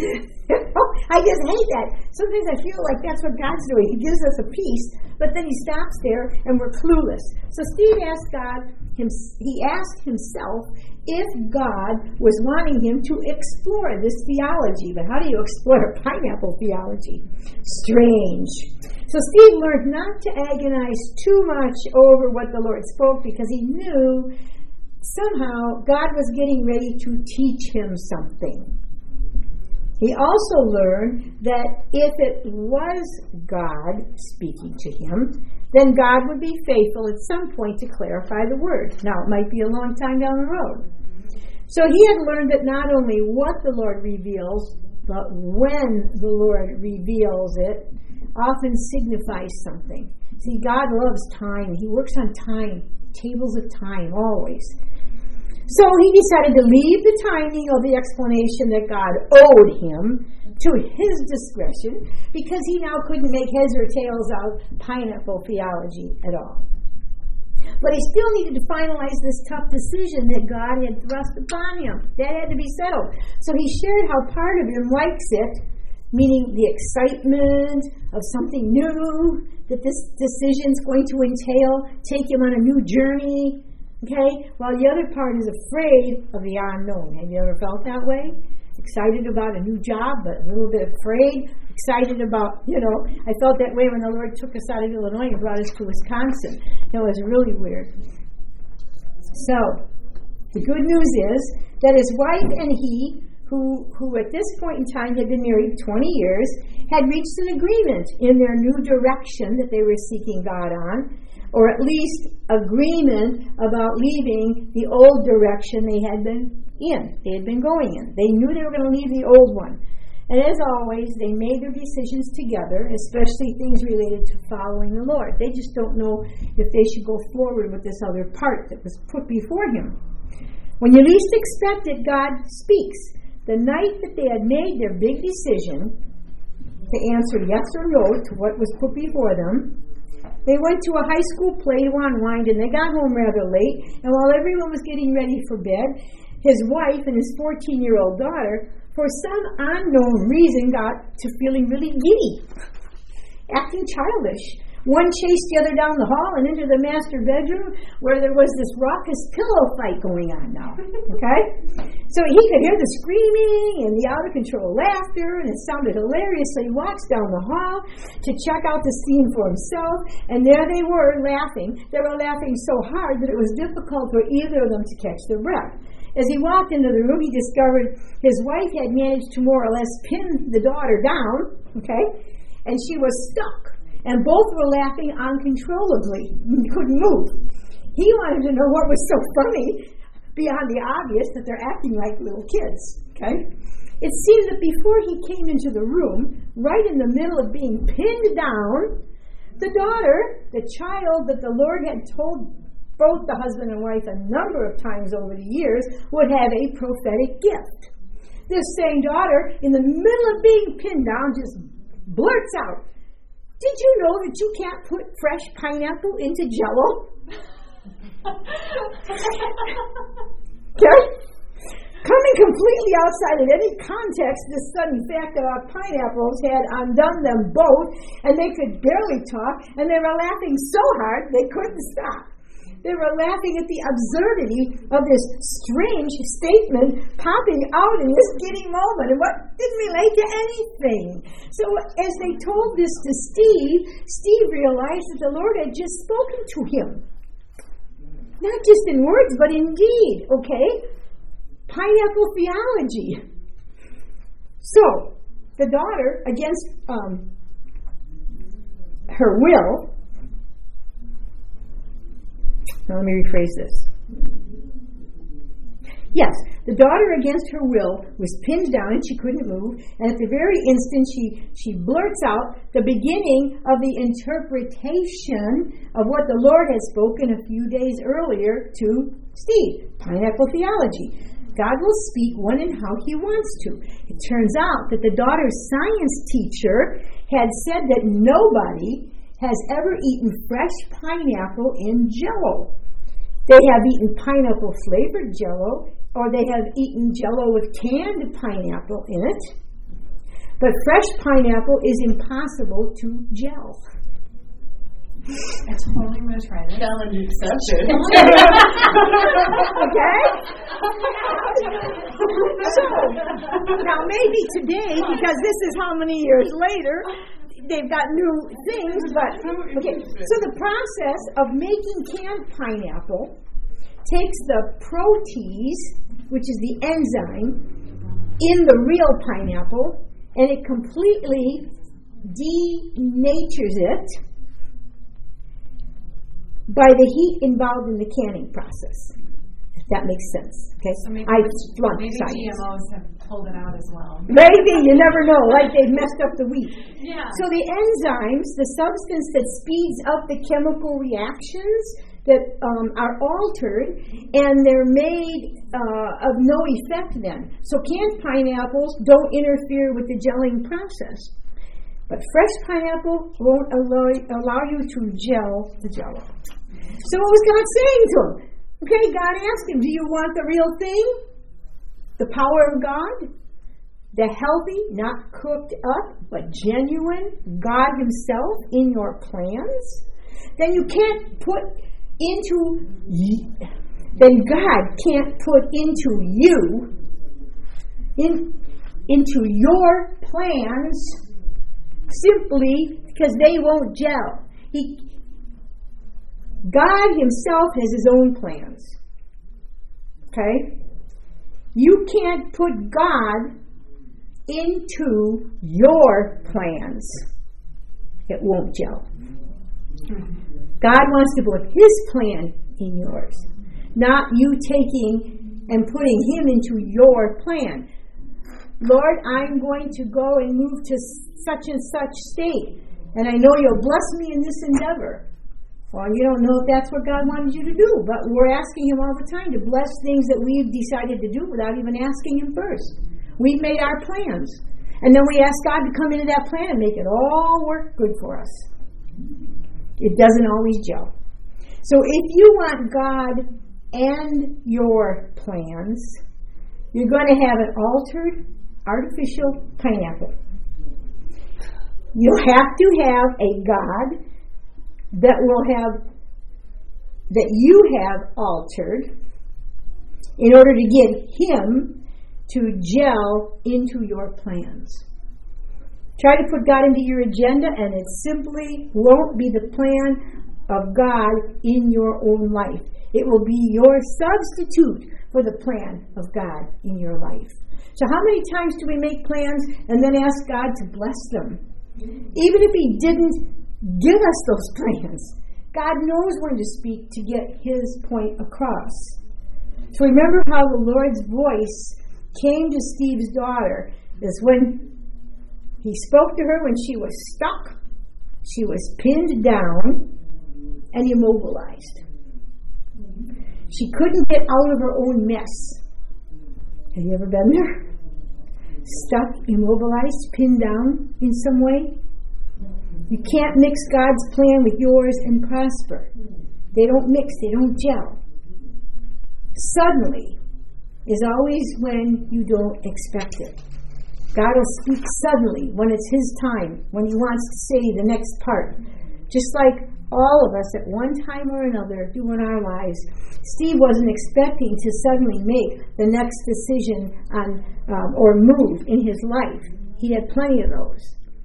Speaker 1: I just hate that. Sometimes I feel like that's what God's doing. He gives us a piece, but then He stops there and we're clueless. So Steve asked God, he asked himself if God was wanting him to explore this theology. But how do you explore pineapple theology? Strange. So Steve learned not to agonize too much over what the Lord spoke because he knew somehow God was getting ready to teach him something. He also learned that if it was God speaking to him, then God would be faithful at some point to clarify the word. Now, it might be a long time down the road. So he had learned that not only what the Lord reveals, but when the Lord reveals it, often signifies something. See, God loves time. He works on time, tables of time, always. So he decided to leave the timing of the explanation that God owed him to his discretion because he now couldn't make heads or tails out of pineapple theology at all. But he still needed to finalize this tough decision that God had thrust upon him. That had to be settled. So he shared how part of him likes it, meaning the excitement of something new that this decision is going to entail, take him on a new journey. Okay, while the other part is afraid of the unknown. Have you ever felt that way? Excited about a new job, but a little bit afraid. Excited about, you know, I felt that way when the Lord took us out of Illinois and brought us to Wisconsin. It was really weird. So, the good news is that his wife and he, who, who at this point in time had been married twenty years, had reached an agreement in their new direction that they were seeking God on, or at least agreement about leaving the old direction they had been in, they had been going in. They knew they were going to leave the old one. And as always, they made their decisions together, especially things related to following the Lord. They just don't know if they should go forward with this other part that was put before him. When you least expect it, God speaks. The night that they had made their big decision to answer yes or no to what was put before them, they went to a high school play to unwind, and they got home rather late. And while everyone was getting ready for bed, his wife and his fourteen-year-old daughter, for some unknown reason, got to feeling really giddy, acting childish. One chased the other down the hall and into the master bedroom, where there was this raucous pillow fight going on now. Okay? So he could hear the screaming and the out-of-control laughter, and it sounded hilarious. So he walks down the hall to check out the scene for himself, and there they were laughing. They were laughing so hard that it was difficult for either of them to catch their breath. As he walked into the room, he discovered his wife had managed to more or less pin the daughter down, okay, and she was stuck. And both were laughing uncontrollably, couldn't move. He wanted to know what was so funny, beyond the obvious that they're acting like little kids, okay? It seemed that before he came into the room, right in the middle of being pinned down, the daughter, the child that the Lord had told both the husband and wife a number of times over the years, would have a prophetic gift. This same daughter, in the middle of being pinned down, just blurts out, "Did you know that you can't put fresh pineapple into Jell-O?" Okay? Coming completely outside of any context, this sudden fact about pineapples had undone them both, and they could barely talk, and they were laughing so hard they couldn't stop. They were laughing at the absurdity of this strange statement popping out in this giddy moment, and what didn't relate to anything. So as they told this to Steve, Steve realized that the Lord had just spoken to him. Not just in words, but in deed, okay? Pineapple theology. So, the daughter, against um, her will, now let me rephrase this. Yes, the daughter against her will was pinned down and she couldn't move, and at the very instant she, she blurts out the beginning of the interpretation of what the Lord had spoken a few days earlier to Steve, pineapple theology. God will speak when and how he wants to. It turns out that the daughter's science teacher had said that nobody has ever eaten fresh pineapple in Jell-O. They have eaten pineapple-flavored Jell-O, or they have eaten Jell-O with canned pineapple in it. But fresh pineapple is impossible to gel.
Speaker 3: I totally want to try this.
Speaker 4: Challenge accepted.
Speaker 1: Okay? So, now maybe today, because this is how many years later, they've got new things, but, okay. So the process of making canned pineapple takes the protease, which is the enzyme, in the real pineapple, and it completely denatures it by the heat involved in the canning process. If that makes sense. Okay?
Speaker 3: So maybe,
Speaker 1: I flunked
Speaker 3: maybe
Speaker 1: science.
Speaker 3: G M Os have pulled it out as well.
Speaker 1: Maybe, you never know, like they've messed up the wheat.
Speaker 3: Yeah.
Speaker 1: So the enzymes, the substance that speeds up the chemical reactions that um, are altered, and they're made uh, of no effect then. So canned pineapples don't interfere with the gelling process. But fresh pineapple won't allow, allow you to gel the Jell-O. So what was God saying to him? Okay, God asked him, do you want the real thing? The power of God? The healthy, not cooked up, but genuine God himself in your plans? Then you can't put into, then God can't put into you, in, into your plans simply because they won't gel. He, God himself has his own plans. Okay? You can't put God into your plans. It won't gel. God wants to put his plan in yours, not you taking and putting him into your plan. Lord, I'm going to go and move to such and such state, and I know you'll bless me in this endeavor. Well, you don't know if that's what God wanted you to do, but we're asking Him all the time to bless things that we've decided to do without even asking Him first. We've made our plans, and then we ask God to come into that plan and make it all work good for us. It doesn't always gel. So if you want God and your plans, you're going to have an altered, artificial pineapple. You'll have to have a God that will have, that you have altered in order to get Him to gel into your plans. Try to put God into your agenda, and it simply won't be the plan of God in your own life. It will be your substitute for the plan of God in your life. So how many times do we make plans and then ask God to bless them? Even if He didn't give us those plans, God knows when to speak to get His point across. So remember how the Lord's voice came to Steve's daughter is when He spoke to her when she was stuck, she was pinned down, and immobilized. She couldn't get out of her own mess. Have you ever been there? Stuck, immobilized, pinned down in some way? You can't mix God's plan with yours and prosper. They don't mix, they don't gel. Suddenly is always when you don't expect it. God will speak suddenly when it's His time, when He wants to say the next part. Just like all of us at one time or another do in our lives. Steve wasn't expecting to suddenly make the next decision on um, or move in his life. He had plenty of those.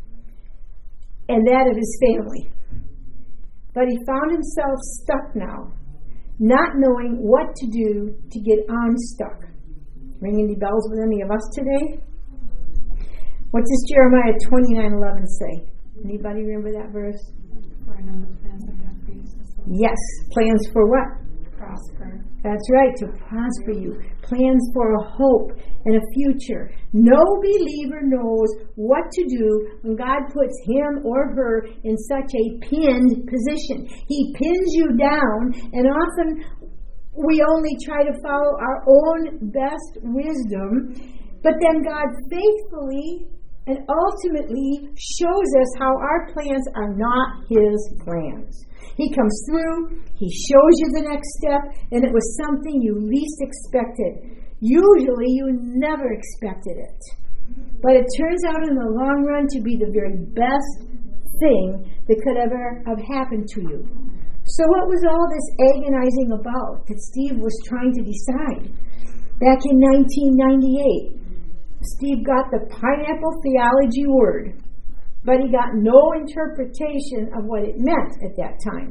Speaker 1: And that of his family. But he found himself stuck now, not knowing what to do to get unstuck. Ring any bells with any of us today? What does Jeremiah twenty-nine eleven say? Anybody remember that verse?
Speaker 3: For I know the plans I have for you, says the Lord.
Speaker 1: Yes. Plans for what?
Speaker 3: Prosper.
Speaker 1: That's right, to prosper you. Plans for a hope and a future. No believer knows what to do when God puts him or her in such a pinned position. He pins you down, and often we only try to follow our own best wisdom, but then God faithfully and ultimately shows us how our plans are not His plans. He comes through, He shows you the next step, and it was something you least expected. Usually you never expected it. But it turns out in the long run to be the very best thing that could ever have happened to you. So what was all this agonizing about that Steve was trying to decide? Back in nineteen ninety-eight, Steve got the pineapple theology word, but he got no interpretation of what it meant at that time.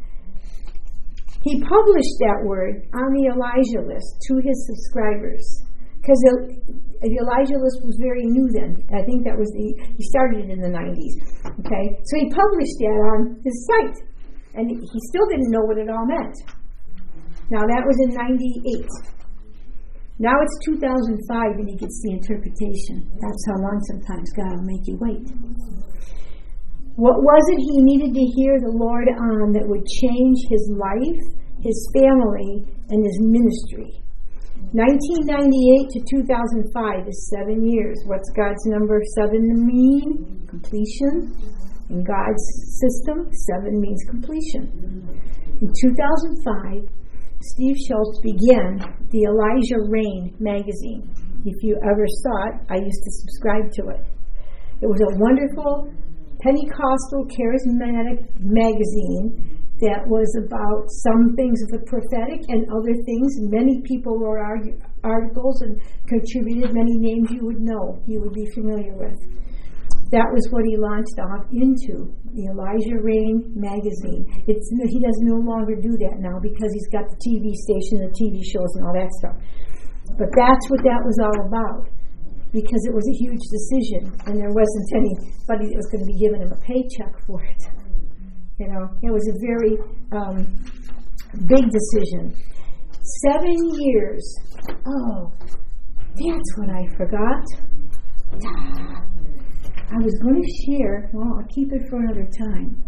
Speaker 1: He published that word on the Elijah list to his subscribers, because the Elijah list was very new then. I think that was the, he started it in the nineties. Okay, so he published that on his site, and he still didn't know what it all meant. Now that was in ninety-eight. Now it's two thousand five and he gets the interpretation. That's how long sometimes God will make you wait. What was it he needed to hear the Lord on that would change his life, his family, and his ministry? nineteen ninety-eight to two thousand five is seven years. What's God's number seven mean? Completion. In God's system, seven means completion. In two thousand five, Steve Schultz began the Elijah Reign magazine. If you ever saw it, I used to subscribe to it. It was a wonderful Pentecostal charismatic magazine that was about some things of the prophetic and other things. Many people wrote argue, articles and contributed many names you would know, you would be familiar with. That was what he launched off into, the Elijah Reign magazine. It's, he does no longer do that now because he's got the T V station, the T V shows, and all that stuff. But that's what that was all about, because it was a huge decision, and there wasn't anybody that was going to be giving him a paycheck for it. You know, it was a very um, big decision. Seven years. Oh, that's what I forgot. I was going to share, well, I'll keep it for another time.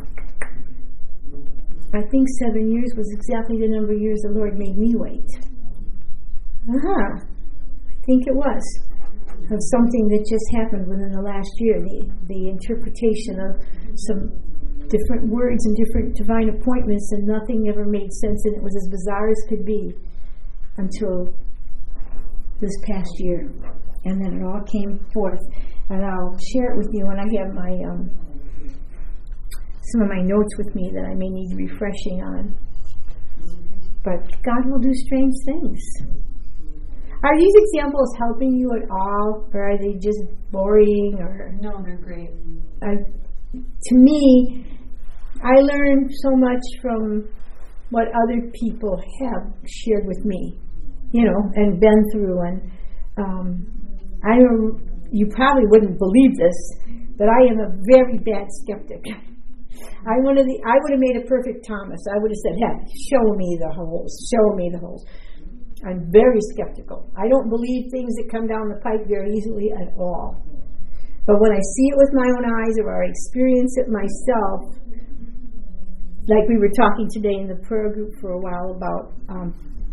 Speaker 1: I think seven years was exactly the number of years the Lord made me wait. Uh-huh. I think it was. Of something that just happened within the last year. The, the interpretation of some different words and different divine appointments, and nothing ever made sense, and it was as bizarre as could be until this past year. And then it all came forth. And I'll share it with you when I have my um, some of my notes with me that I may need refreshing on. But God will do strange things. Are these examples helping you at all, or are they just boring? Or
Speaker 3: No, they're great.
Speaker 1: uh, to me, I learned so much from what other people have shared with me, you know, and been through. And um, I don't, you probably wouldn't believe this, but I am a very bad skeptic. I one of the I would have made a perfect Thomas. I would have said, "Heck, show me the holes. Show me the holes." I'm very skeptical. I don't believe things that come down the pipe very easily at all. But when I see it with my own eyes, or I experience it myself, like we were talking today in the prayer group for a while about, um,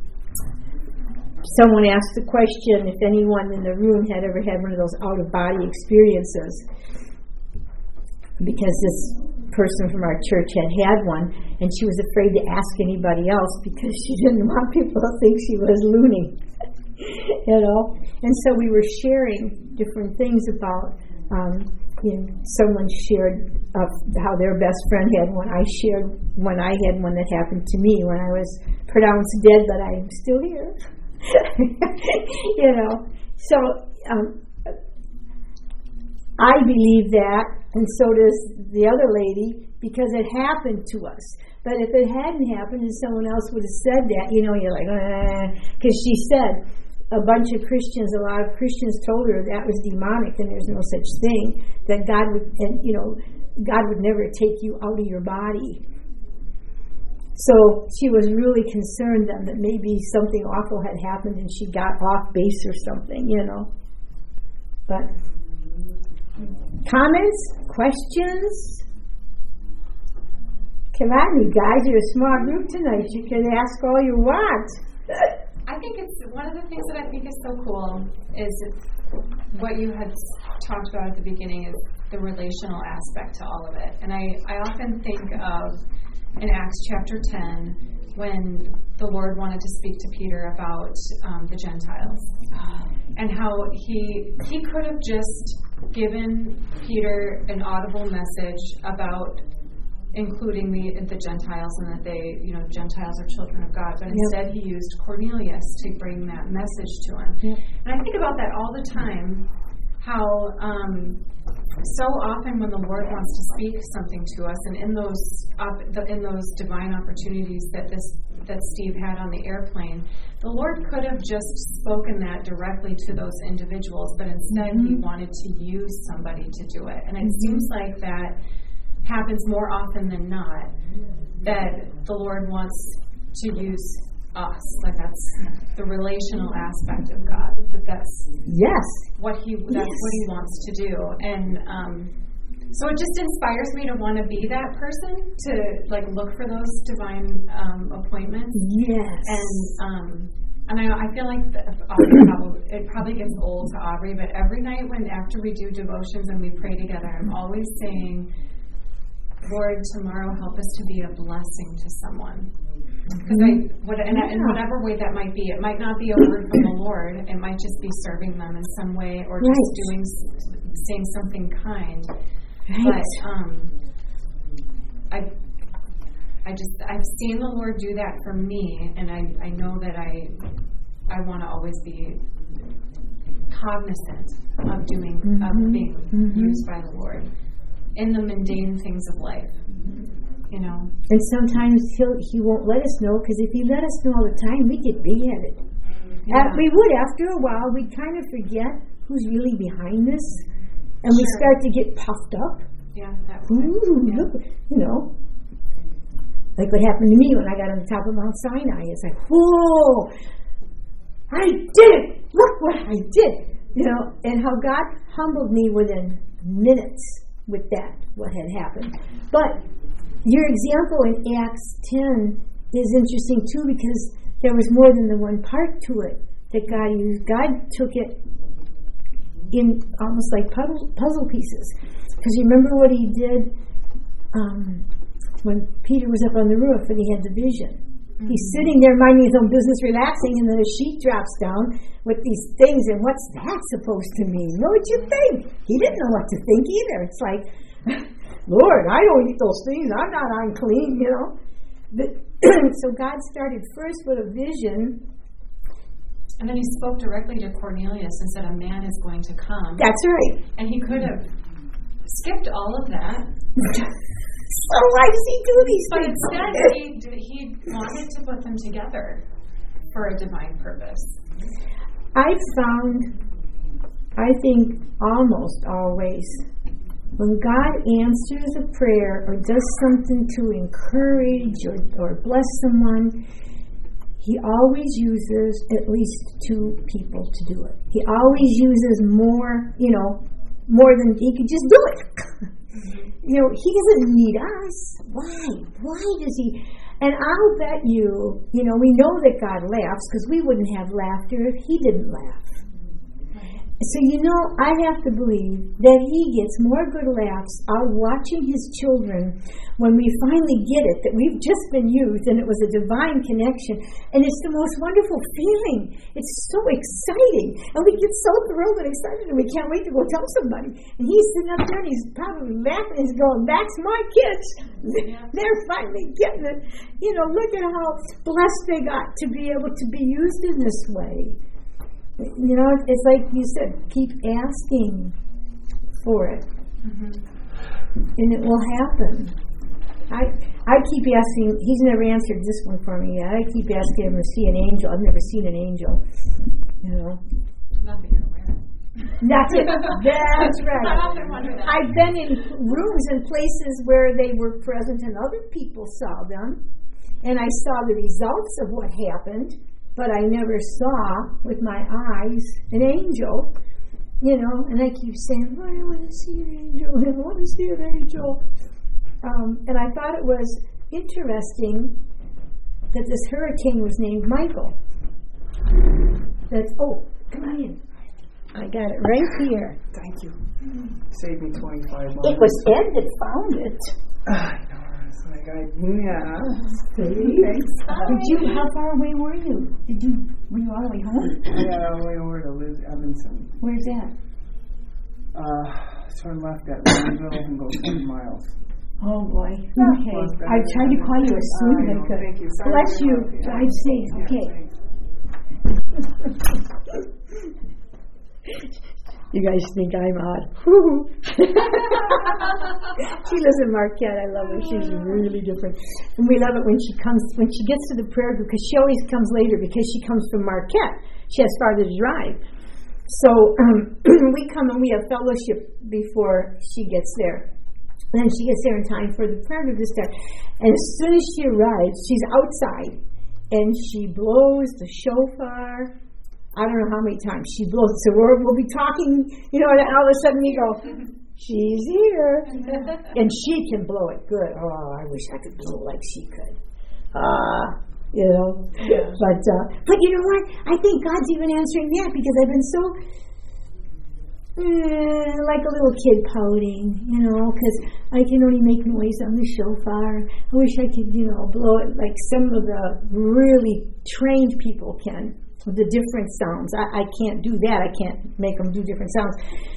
Speaker 1: someone asked the question if anyone in the room had ever had one of those out-of-body experiences, because this person from our church had had one, and she was afraid to ask anybody else because she didn't want people to think she was loony. You know? And so we were sharing different things about, um, you know, someone shared uh, how their best friend had one. I shared when I had one that happened to me when I was pronounced dead, but I'm still here. You know? So, um, I believe that, and so does the other lady, because it happened to us. But if it hadn't happened and someone else would have said that, you know, you're like, because she said a bunch of Christians, a lot of Christians told her that was demonic and there's no such thing, that God would, and you know, God would never take you out of your body. So she was really concerned then that maybe something awful had happened and she got off base or something, you know. But comments? Questions? Come on, you guys. You're a small group tonight. You can ask all you want.
Speaker 3: I think it's one of the things that I think is so cool is what you had talked about at the beginning is the relational aspect to all of it. And I, I often think of in Acts chapter ten when the Lord wanted to speak to Peter about um, the Gentiles and how he he could have just given Peter an audible message about including the the Gentiles and that they, you know, Gentiles are children of God. But instead he used Cornelius to bring that message to him. Yep. And I think about that all the time, how um, so often when the Lord wants to speak something to us, and in those op- the, in those divine opportunities that this that Steve had on the airplane, the Lord could have just spoken that directly to those individuals, but instead mm-hmm. he wanted to use somebody to do it. And it mm-hmm. seems like that happens more often than not, that the Lord wants to use us. Like that's the relational aspect of God. That that's
Speaker 1: yes
Speaker 3: what he that's yes. what he wants to do. And um, so it just inspires me to want to be that person, to like look for those divine um, appointments.
Speaker 1: Yes.
Speaker 3: And um, and I, I feel like the, Aubrey probably, it probably gets old to Aubrey, but every night when after we do devotions and we pray together, I'm always saying, Lord, tomorrow help us to be a blessing to someone. Because I, what, and yeah. in whatever way that might be, it might not be a word from the Lord. It might just be serving them in some way, or just
Speaker 1: right.
Speaker 3: doing, saying something kind.
Speaker 1: Right.
Speaker 3: But um, I, I just, I've seen the Lord do that for me, and I, I know that I, I want to always be cognizant of doing, mm-hmm. of being mm-hmm. used by the Lord in the mundane things of life, you know.
Speaker 1: And sometimes he'll, he won't let us know, because if he let us know all the time, we get big-headed. Yeah. Uh, we would, after a while, we'd kind of forget who's really behind this, and sure. we start to get puffed up.
Speaker 3: Yeah, that was
Speaker 1: Ooh, yeah. look, you know. Like what happened to me when I got on the top of Mount Sinai. It's like, whoa, I did it! Look what I did! You know, and how God humbled me within minutes with that, what had happened. But your example in Acts ten is interesting too, because there was more than the one part to it that God used. God took it in almost like puzzle, puzzle pieces. Because you remember what he did um, when Peter was up on the roof and he had the vision. Mm-hmm. He's sitting there minding his own business, relaxing, and then a sheet drops down with these things, and what's that supposed to mean? What would you think? He didn't know what to think either. It's like, Lord, I don't eat those things. I'm not unclean, you know. But so God started first with a vision.
Speaker 3: And then he spoke directly to Cornelius and said, a man is going to come.
Speaker 1: That's right.
Speaker 3: And he could have skipped all of that.
Speaker 1: So why does he do these
Speaker 3: but
Speaker 1: things?
Speaker 3: But instead, he, he wanted to put them together for a divine purpose.
Speaker 1: I've found, I think almost always, when God answers a prayer or does something to encourage or, or bless someone, he always uses at least two people to do it. He always uses more, you know, more than he could just do it. Mm-hmm. You know, he doesn't need us. Why? Why does he? And I'll bet you, you know, we know that God laughs because we wouldn't have laughter if he didn't laugh. So, you know, I have to believe that he gets more good laughs out watching his children when we finally get it, that we've just been used and it was a divine connection. And it's the most wonderful feeling. It's so exciting. And we get so thrilled and excited and we can't wait to go tell somebody. And he's sitting up there and he's probably laughing and he's going, that's my kids. Yeah. They're finally getting it. You know, look at how blessed they got to be able to be used in this way. You know, it's like you said, keep asking for it, mm-hmm. and it will happen. I I keep asking. He's never answered this one for me yet. I keep asking him to see an angel. I've never seen an angel. You know,
Speaker 3: nothing you're aware of.
Speaker 1: That's it. That's right.
Speaker 3: I often wonder that.
Speaker 1: I've been in rooms and places where they were present and other people saw them, and I saw the results of what happened. But I never saw with my eyes an angel, you know, and I keep saying, oh, I want to see an angel, I want to see an angel. Um, and I thought it was interesting that this hurricane was named Michael. That's, oh, come on in. I got it right here.
Speaker 4: Thank you. Saved me twenty-five miles.
Speaker 1: It was Ed that found it.
Speaker 4: I know. It's like, I, yeah.
Speaker 1: Thanks. Did you, how far away were you? Did you, were you all the way home?
Speaker 4: Yeah, all the way over to Liz Evanson.
Speaker 1: Where's that?
Speaker 4: Uh, turn left at Louisville and go twenty miles.
Speaker 1: Oh boy. Okay. I tried to call you as soon as I could.
Speaker 4: Thank you. Sorry
Speaker 1: Bless you.
Speaker 4: you.
Speaker 1: Drive safe. Okay. You guys think I'm odd. She lives in Marquette. I love her. She's really different. And we love it when she comes, when she gets to the prayer group, because she always comes later because she comes from Marquette. She has farther to drive. So um, we come and we have fellowship before she gets there. And then she gets there in time for the prayer group to start. And as soon as she arrives, she's outside and she blows the shofar. I don't know how many times she blows. So we're, we'll be talking, you know, and all of a sudden you go, she's here. And she can blow it good. Oh, I wish I could blow like she could. Uh, you know. Yeah. But, uh, but you know what? I think God's even answering that because I've been so, eh, like a little kid pouting, you know, because I can only make noise on the shofar. I wish I could, you know, blow it like some of the really trained people can. The different sounds. I, I can't do that. I can't make them do different sounds.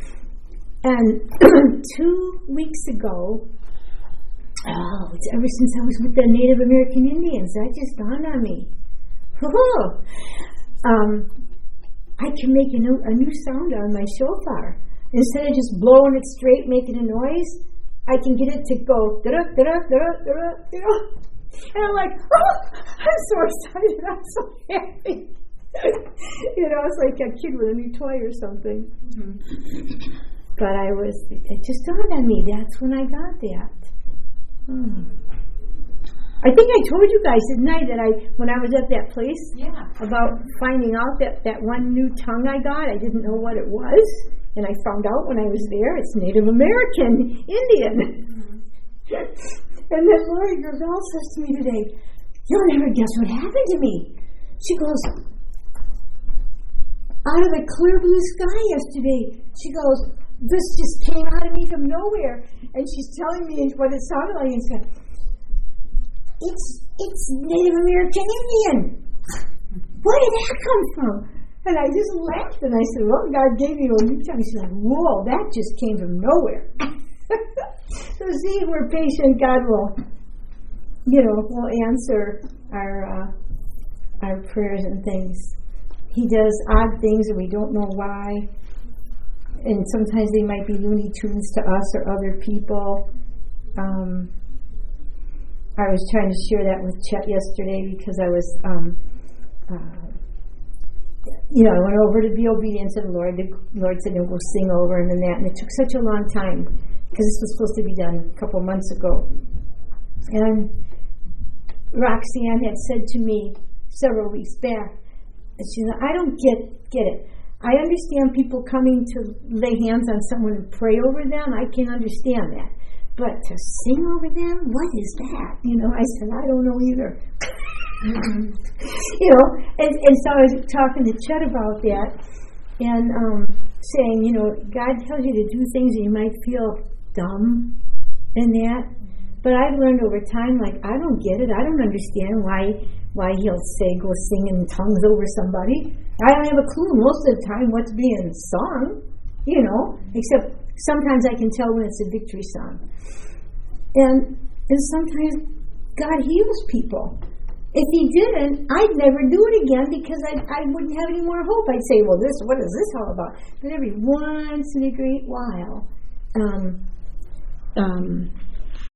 Speaker 1: And two weeks ago, oh, it's ever since I was with the Native American Indians, that just dawned on me. Oh, um, I can make a new, a new sound on my shofar. Instead of just blowing it straight, making a noise, I can get it to go da-da, da-da, da-da, da-da, da-da. And I'm like, oh, I'm so excited. I'm so happy. You know, it's like a kid with a new toy or something. Mm-hmm. But I was, it just dawned on me, that's when I got that. Hmm. I think I told you guys, didn't I, that I, when I was at that place,
Speaker 3: Yeah.
Speaker 1: about finding out that that one new tongue I got, I didn't know what it was, and I found out when I was there, it's Native American Indian. And then Lori Gravel says to me today, "You'll never guess what happened to me." She goes, out of the clear blue sky yesterday, she goes, this just came out of me from nowhere, and she's telling me what it sounded like, and she goes, It's it's Native American Indian. Where did that come from? And I just laughed and I said, well, God gave me a new tongue. She's like, whoa, that just came from nowhere. So see, if we're patient, God will, you know, will answer our uh, our prayers and things. He does odd things and we don't know why. And sometimes they might be Looney Tunes to us or other people. Um, I was trying to share that with Chet yesterday because I was, um, uh, you know, I went over to be obedient to the Lord. The Lord said, no, go sing over him and that. And it took such a long time because this was supposed to be done a couple months ago. And Roxanne had said to me several weeks back, and she said, I don't get, get it. I understand people coming to lay hands on someone and pray over them. I can understand that. But to sing over them, what is that? You know, I said, I don't know either. Mm-hmm. You know, and, and so I was talking to Chet about that and um, saying, you know, God tells you to do things and you might feel dumb in that. But I've learned over time, like, I don't get it. I don't understand why why he'll say go sing in tongues over somebody. I don't have a clue most of the time what's being sung, you know, except sometimes I can tell when it's a victory song. And and sometimes God heals people. If he didn't, I'd never do it again because I I wouldn't have any more hope. I'd say, well, this what is this all about? But every once in a great while, um, um,